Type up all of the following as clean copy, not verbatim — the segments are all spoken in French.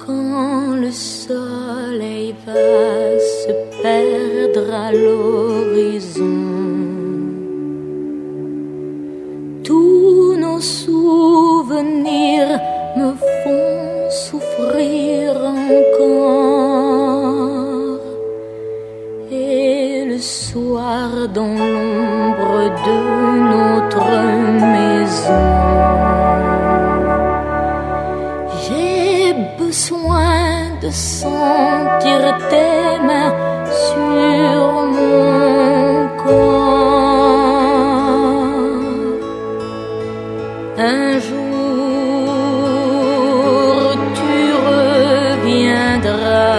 quand le soleil va se perdre à l'horizon. Tous nos souvenirs me font souffrir encore. Et le soir dans l'ombre de notre maison, j'ai besoin de sentir tes mains sur mon corps. Un jour tu reviendras.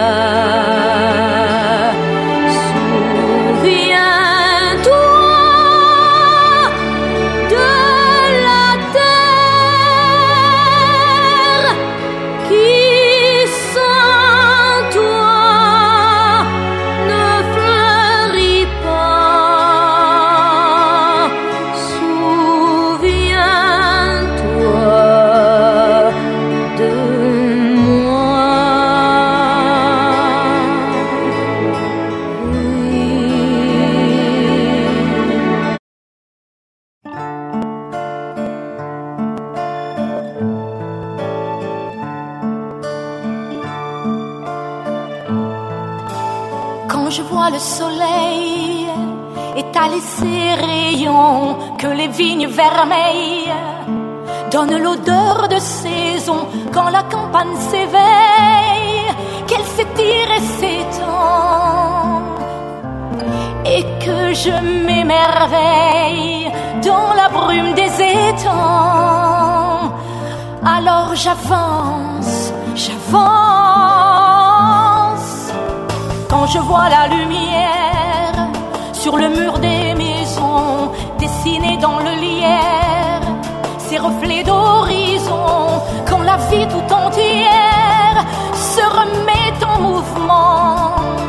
Quand je vois le soleil étaler ses rayons, que les vignes vermeilles donnent l'odeur de saison, quand la campagne s'éveille, qu'elle s'étire et s'étend, et que je m'émerveille dans la brume des étangs, alors j'avance, j'avance. Quand je vois la lumière sur le mur des maisons, dessinée dans le lierre, ces reflets d'horizon, quand la vie tout entière se remet en mouvement,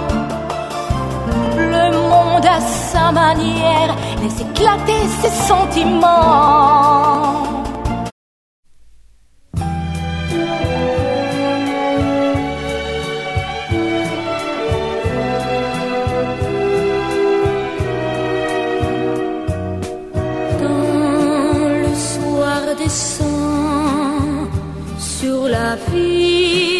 le monde à sa manière laisse éclater ses sentiments. Descend sur la vie.